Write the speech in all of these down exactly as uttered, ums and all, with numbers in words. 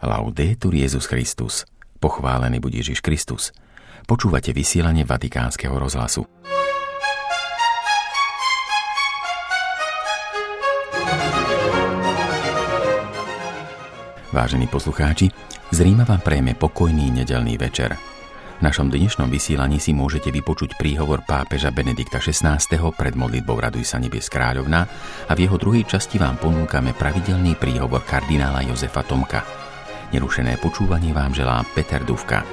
Laudetur Jesus Christus. Pochválený buď Ježiš Kristus. Počúvate vysielanie Vatikánskeho rozhlasu. Vážení poslucháči, z Ríma vám prejme pokojný nedeľný večer. V našom dnešnom vysielaní si môžete vypočuť príhovor pápeža Benedikta šestnásteho pred modlitbou Raduj sa nebies kráľovná a v jeho druhej časti vám ponúkame pravidelný príhovor kardinála Jozefa Tomka. Nerušené počúvanie vám želá Peter Dufka.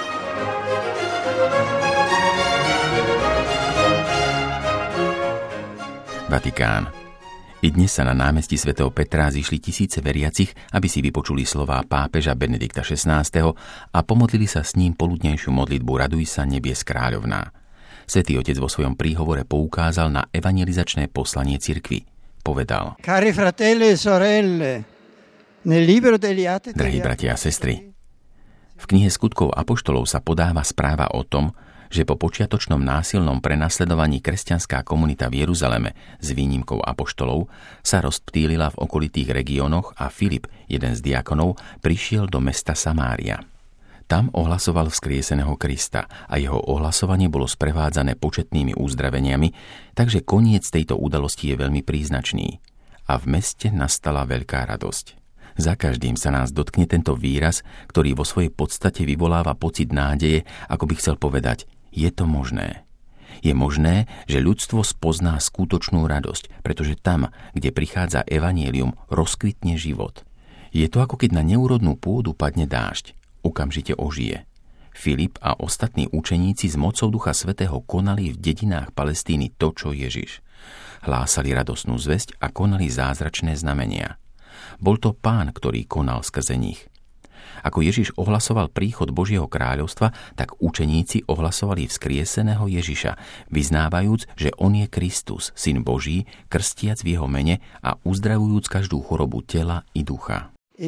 Vatikán. I dnes sa na námestí svätého Petra zišli tisíce veriacich, aby si vypočuli slová pápeža Benedikta šestnásteho a pomodlili sa s ním poludnejšiu modlitbu Raduj sa nebies kráľovná. Svätý Otec vo svojom príhovore poukázal na evangelizačné poslanie cirkvi. Povedal: Cari fratelli e sorelle, Drahí bratia a sestry, v knihe Skutkov apoštolov sa podáva správa o tom, že po počiatočnom násilnom prenasledovaní kresťanská komunita v Jeruzaleme s výnimkou apoštolov sa rozptýlila v okolitých regiónoch a Filip, jeden z diakonov, prišiel do mesta Samária. Tam ohlasoval vzkrieseného Krista a jeho ohlasovanie bolo sprevádzané početnými uzdraveniami, takže koniec tejto udalosti je veľmi príznačný. A v meste nastala veľká radosť. Za každým sa nás dotkne tento výraz, ktorý vo svojej podstate vyvoláva pocit nádeje, ako by chcel povedať, je to možné. Je možné, že ľudstvo spozná skutočnú radosť, pretože tam, kde prichádza evanjelium, rozkvitne život. Je to ako keď na neúrodnú pôdu padne dážď, okamžite ožije. Filip a ostatní učeníci s mocou Ducha Svätého konali v dedinách Palestíny to, čo Ježiš. Hlásali radosnú zvesť a konali zázračné znamenia. Bol to Pán, ktorý konal skrze nich. Ako Ježiš ohlasoval príchod Božieho kráľovstva, tak učeníci ohlasovali vzkrieseného Ježiša, vyznávajúc, že on je Kristus, Syn Boží, krstiac v jeho mene a uzdravujúc každú chorobu tela i ducha.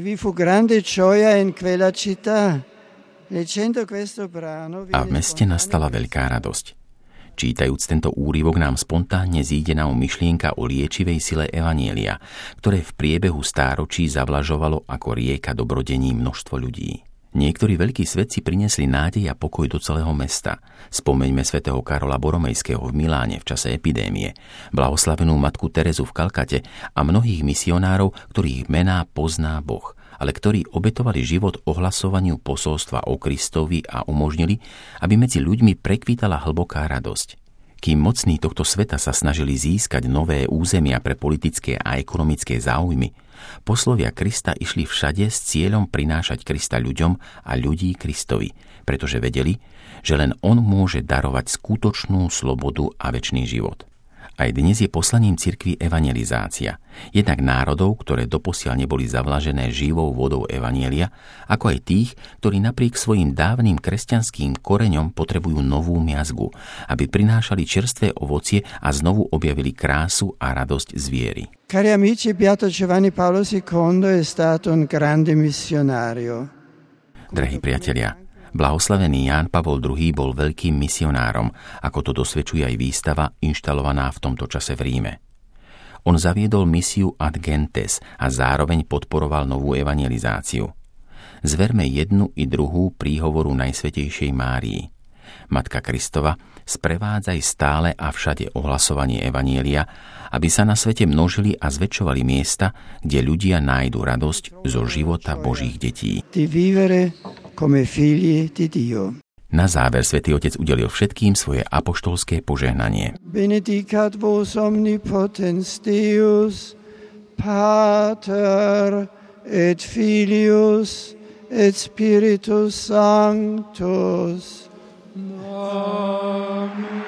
A v meste nastala veľká radosť. Čítajúc tento úryvok nám spontánne zíde na um myšlienka o liečivej sile evanjelia, ktoré v priebehu stáročí zavlažovalo ako rieka dobrodení množstvo ľudí. Niektorí veľkí svedci priniesli nádej a pokoj do celého mesta. Spomeňme svätého Karola Boromejského v Miláne v čase epidémie, blahoslavenú matku Terezu v Kalkate a mnohých misionárov, ktorých mená pozná Boh, ale ktorí obetovali život ohlasovaniu posolstva o Kristovi a umožnili, aby medzi ľuďmi prekvitala hlboká radosť. Kým mocní tohto sveta sa snažili získať nové územia pre politické a ekonomické záujmy, poslovia Krista išli všade s cieľom prinášať Krista ľuďom a ľudí Kristovi, pretože vedeli, že len on môže darovať skutočnú slobodu a večný život. Aj dnes je poslaním cirkvi evangelizácia, jednak národov, ktoré doposiaľ neboli zavlažené živou vodou evanjelia, ako aj tých, ktorí napriek svojim dávnym kresťanským koreňom potrebujú novú miazgu, aby prinášali čerstvé ovocie a znovu objavili krásu a radosť z viery. Cari amici, Beato Giovanni Paolo secondo è stato un grande missionario. Drahí priatelia, blahoslavený Ján Pavol druhý bol veľkým misionárom, ako to dosvedčuje aj výstava inštalovaná v tomto čase v Ríme. On zaviedol misiu ad gentes a zároveň podporoval novú evangelizáciu. Zverme jednu i druhú príhovoru Najsvätejšej Márii. Matka Kristova, sprevádzaj stále a všade ohlasovanie evanjelia, aby sa na svete množili a zväčšovali miesta, kde ľudia nájdu radosť zo života Božích detí. Na záver Svätý Otec udelil všetkým svoje apoštolské požehnanie. Benedicat vos omnipotens Deus, Pater et Filius et Spiritus Sanctus. Amen.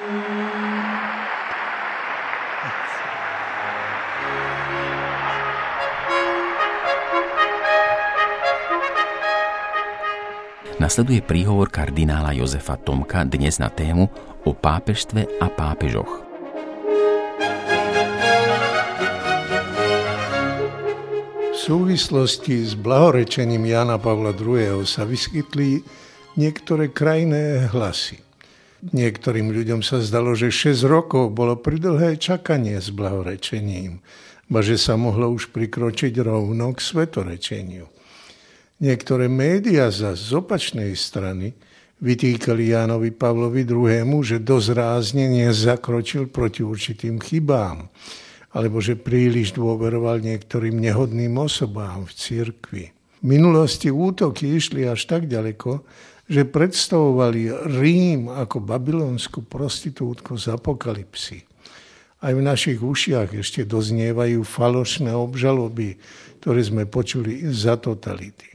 Nasleduje príhovor kardinála Jozefa Tomka dnes na tému o pápežstve a pápežoch. V súvislosti s blahorečením Jána Pavla druhého. sa vyskytli niektoré krajné hlasy. Niektorým ľuďom sa zdalo, že šesť rokov bolo pridlhé čakanie s blahorečením, ba že sa mohlo už prikročiť rovno k svetorečeniu. Niektoré médiá zas z opačnej strany vytýkali Jánovi Pavlovi druhému, že dosť rázne nezakročil proti určitým chybám, alebo že príliš dôveroval niektorým nehodným osobám v cirkvi. V minulosti útoky išli až tak ďaleko, že predstavovali Rím ako babylonskú prostitútku z Apokalypsy. Aj v našich ušiach ešte doznievajú falošné obžaloby, ktoré sme počuli za totality.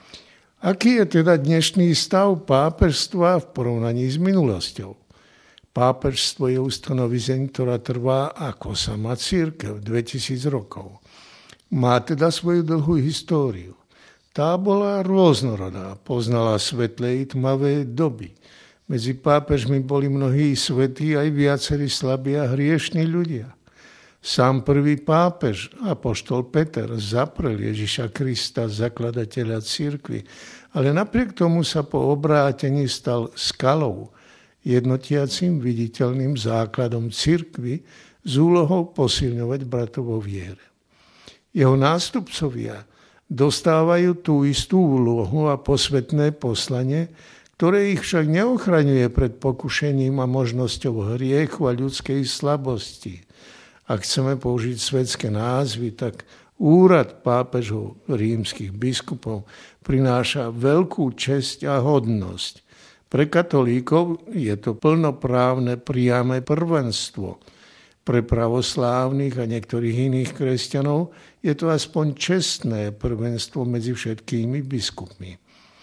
Aký je teda dnešný stav pápežstva v porovnaní s minulosťou? Pápežstvo je ustanovizeň, ktorá trvá ako sama cirkev dvetisíc rokov. Má teda svoju dlhú históriu. Tá bola rôznorodá, poznala svetlé i tmavé doby. Medzi pápežmi boli mnohí svätí aj viacerí slabí a hriešní ľudia. Sám prvý pápež, apoštol Peter, zaprel Ježiša Krista, zakladateľa cirkvi, ale napriek tomu sa po obrátení stal skalou, jednotiacim viditeľným základom cirkvi s úlohou posilňovať bratov vo viere. Jeho nástupcovia dostávajú tú istú úlohu a posvetné poslanie, ktoré ich však neochraňuje pred pokušením a možnosťou hriechu a ľudskej slabosti. Ak chceme použiť svetské názvy, tak úrad pápežov rímskych biskupov prináša veľkú česť a hodnosť. Pre katolíkov je to plnoprávne priame prvenstvo. Pre pravoslávnych a niektorých iných kresťanov je to aspoň čestné prvenstvo medzi všetkými biskupmi.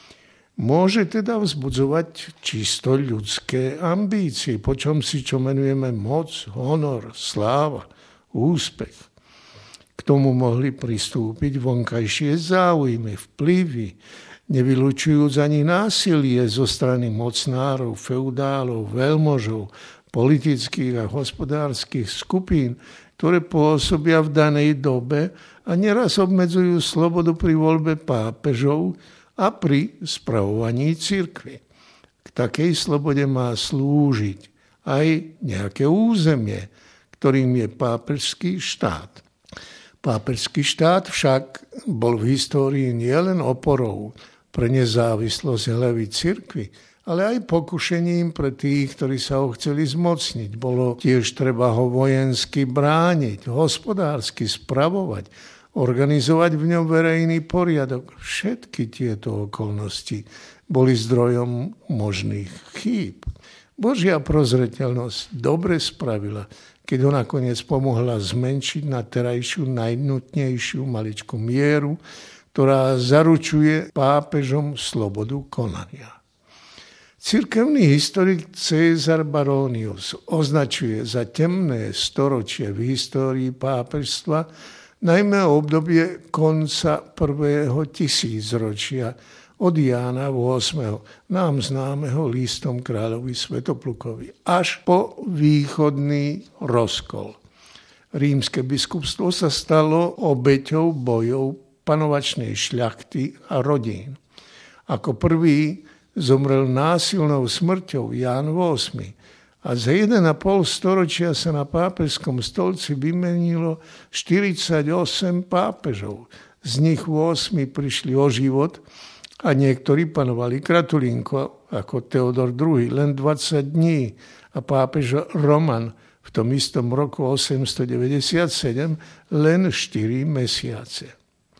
Môže teda vzbudzovať čisto ľudské ambície, po čom si čo menujeme moc, honor, sláva, úspech. K tomu mohli pristúpiť vonkajšie záujmy, vplyvy, nevylučujúc ani násilie zo strany mocnárov, feudálov, veľmožov, politických a hospodárskych skupín, ktoré pôsobia v danej dobe a neraz obmedzujú slobodu pri voľbe pápežov a pri spravovaní cirkvi. K takej slobode má slúžiť aj nejaké územie, ktorým je pápežský štát. Pápežský štát však bol v histórii nielen oporou pre nezávislosť hlavy cirkvi, ale aj pokušením pre tých, ktorí sa ho chceli zmocniť. Bolo tiež treba ho vojensky brániť, hospodársky spravovať, organizovať v ňom verejný poriadok. Všetky tieto okolnosti boli zdrojom možných chýb. Božia prozreteľnosť dobre spravila, keď ho nakoniec pomohla zmenšiť na terajšiu najnutnejšiu maličkú mieru, ktorá zaručuje pápežom slobodu konania. Cirkevný historik César Baronius označuje za temné storočie v histórii pápežstva najmä obdobie konca prvého tisícročia od Jána ôsmeho, nám známeho listom kráľovi Svätoplukovi, až po východný rozkol. Rímske biskupstvo sa stalo obeťou bojov panovačnej šľachty a rodín. Ako prvý zomrel násilnou smrťou Ján ôsmy a za jeden a pol storočia sa na pápežskom stolci vymenilo štyridsaťosem pápežov. Z nich ôsmi prišli o život a niektorí panovali kratulinko, ako Teodor druhý, len dvadsať dní a pápež Roman v tom istom roku osemstodeväťdesiatsedem len štyri mesiace.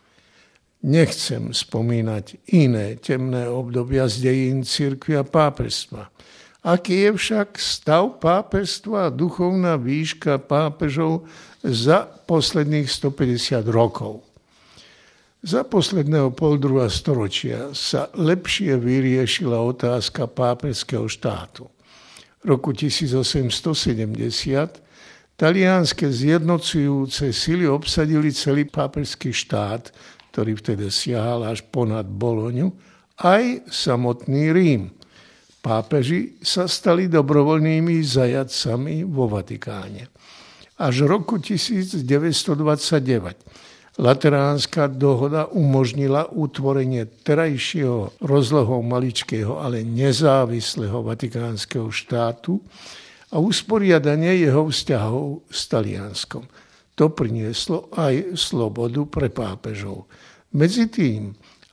Nechcem spomínať iné temné obdobia z dejín cirkvi a pápežstva. Aký je však stav pápežstva a duchovná výška pápežov za posledných stopäťdesiat rokov? Za posledného poldruha storočia sa lepšie vyriešila otázka pápežského štátu. V roku tisícosemstosedemdesiat talianske zjednocujúce sily obsadili celý pápežský štát, ktorý vtedy siahal až ponad Boloňu, aj samotný Rím. Pápeži sa stali dobrovoľnými zajatcami vo Vatikáne. Až v roku tisícdeväťstodvadsaťdeväť Lateránska dohoda umožnila utvorenie terajšieho rozlohou maličkého, ale nezávislého vatikánskeho štátu a usporiadanie jeho vzťahov s Talianskom. To prinieslo aj slobodu pre pápežov. Medzi tým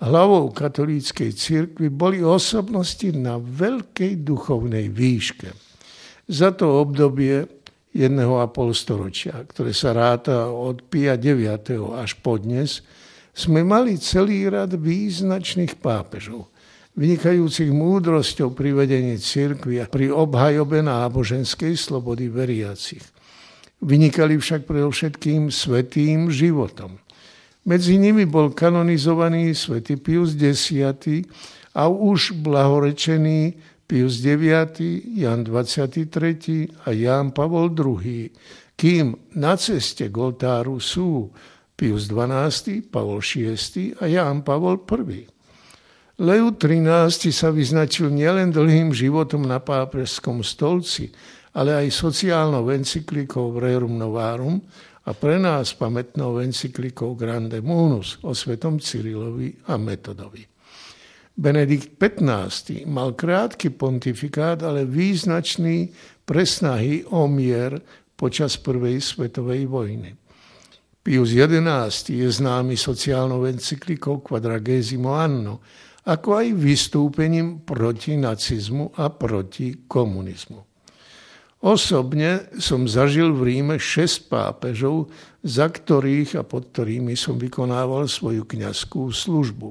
hlavou katolíckej cirkvi boli osobnosti na veľkej duchovnej výške. Za to obdobie jedného a pol storočia, ktoré sa ráta od Pia deviateho až po dnes, sme mali celý rad význačných pápežov, vynikajúcich múdrosťou pri vedení cirkvi a pri obhajobe náboženskej slobody veriacich. Vynikali však predovšetkým svätým životom. Medzi nimi bol kanonizovaný svätý Pius desiaty a už blahorečený Pius deviaty, Jan dvadsiaty tretí a Ján Pavol druhý, kým na ceste k oltáru sú Pius dvanásty, Pavol šiesty a Ján Pavol prvý. Leo trinásty sa vyznačil nielen dlhým životom na pápežskom stolci, ale aj sociálnou encyklikou Rerum Novarum a pre nás pamätnou encyklikou Grande Munus o svetom Cyrilovi a Metodovi. Benedikt pätnásty mal krátky pontifikát, ale význačný pre snahy o mier počas prvej svetovej vojny. Pius jedenásty je známy sociálnou encyklikou Quadragesimo Anno, ako aj vystúpením proti nacizmu a proti komunizmu. Osobne som zažil v Ríme šesť pápežov, za ktorých a pod ktorými som vykonával svoju kňazskú službu.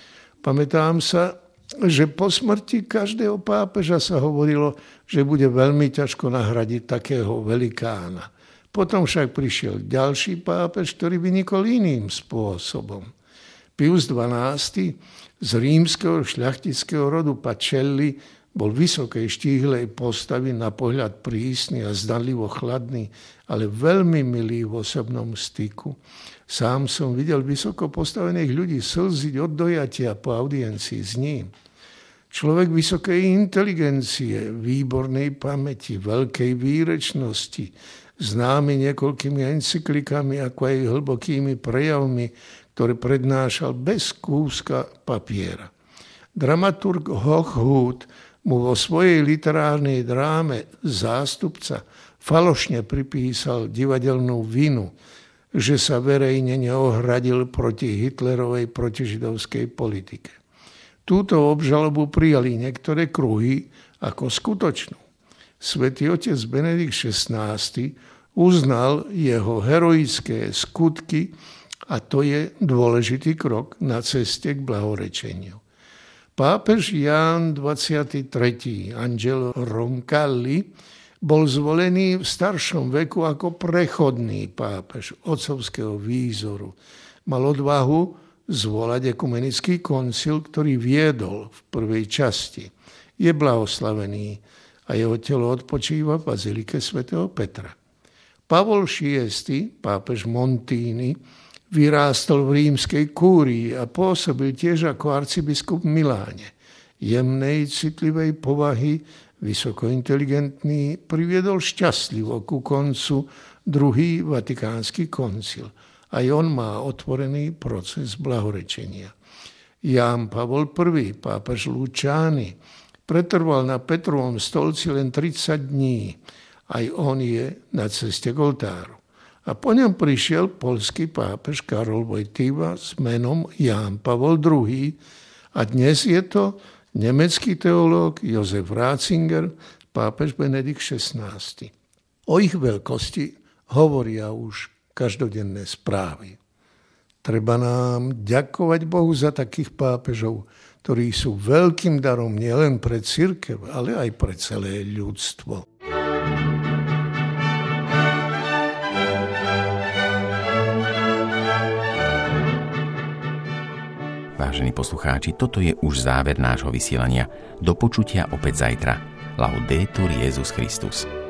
Pamätám sa, že po smrti každého pápeža sa hovorilo, že bude veľmi ťažko nahradiť takého velikána. Potom však prišiel ďalší pápež, ktorý vynikol iným spôsobom. Pius dvanásty z rímskeho šľachtického rodu Pacelli bol vysokej štíhlej postavy, na pohľad prísny a zdanlivo chladný, ale veľmi milý v osobnom styku. Sám som videl vysoko postavených ľudí slziť od dojatia po audiencii s ním. Človek vysokej inteligencie, výbornej pamäti, veľkej výrečnosti, známy niekoľkými encyklikami, ako aj hlbokými prejavmi, ktoré prednášal bez kúska papiera. Dramaturg Hochhuth mu vo svojej literárnej dráme Zástupca falošne pripísal divadelnú vinu, že sa verejne neohradil proti Hitlerovej protižidovskej politike. Túto obžalobu prijali niektoré kruhy ako skutočnú. Svätý otec Benedikt šestnásty uznal jeho heroické skutky a to je dôležitý krok na ceste k blahorečeniu. Pápež Ján dvadsiaty tretí Angelo Roncalli bol zvolený v staršom veku ako prechodný pápež otcovského výzoru. Mal odvahu zvolať ekumenický koncil, ktorý viedol v prvej časti. Je blahoslavený a jeho telo odpočíva v bazilike svätého Petra. Pavol šiesty, pápež Montini, vyrástol v rímskej kúrii a pôsobil tiež ako arcibiskup v Miláne. Jemnej, citlivej povahy, vysoko inteligentný, priviedol šťastlivo ku koncu druhý vatikánsky koncil. Aj on má otvorený proces blahorečenia. Ján Pavol prvý, pápež Luciani, pretrval na Petrovom stolci len tridsať dní. Aj on je na ceste k oltáru. A po ňom prišiel poľský pápež Karol Wojtyła s menom Ján Pavol druhý. A dnes je to nemecký teológ Josef Ratzinger, pápež Benedikt šestnásty. O ich veľkosti hovoria už každodenné správy. Treba nám ďakovať Bohu za takých pápežov, ktorí sú veľkým darom nielen pre cirkev, ale aj pre celé ľudstvo. Vážení poslucháči, toto je už záver nášho vysielania. Do počutia opäť zajtra. Laudetur Jesus Christus.